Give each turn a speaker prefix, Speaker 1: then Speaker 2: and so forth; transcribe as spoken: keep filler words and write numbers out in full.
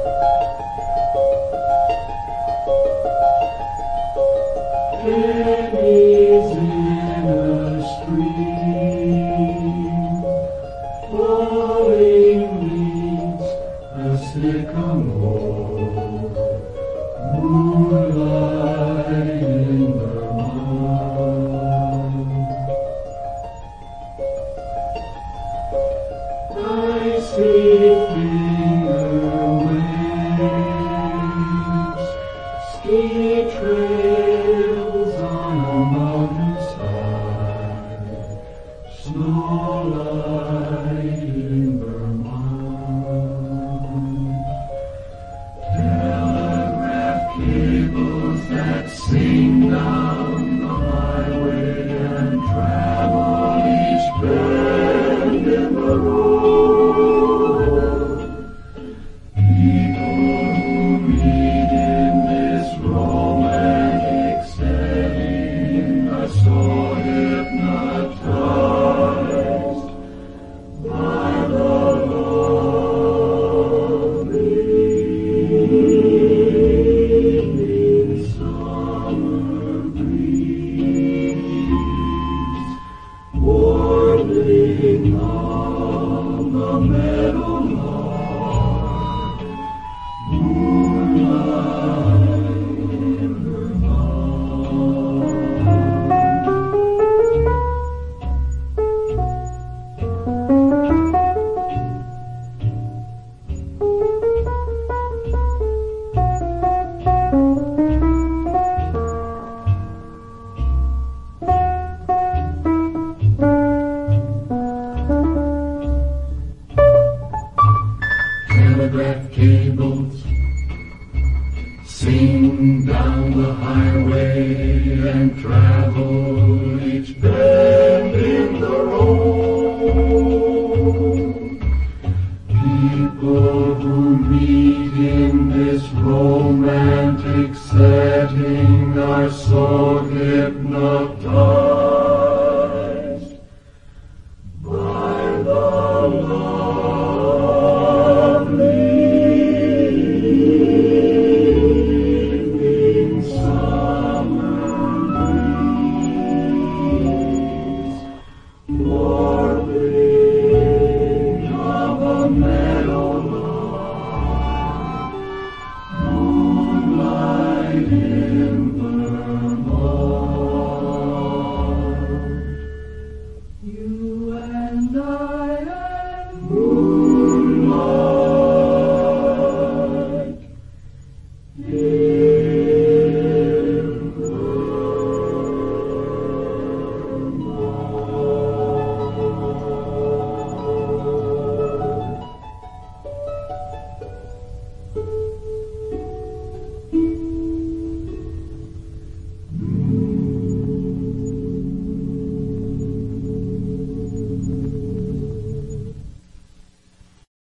Speaker 1: Pennies in a stream, falling leaves, a sycamore, moonlight in Vermont. I see finger waves, ski trails on a mountainside, snowlight in Vermont. Telegraph cables that sing down the highway and travel each bend in the road. People who meet in this romantic setting are so hypnotized by the lovely evening summer breeze, warbling on the meadowlark, moonlight in Vermont. Telegraph cables sing down the highway and travel each bend in the road. People who meet in this romantic setting are so hypnotized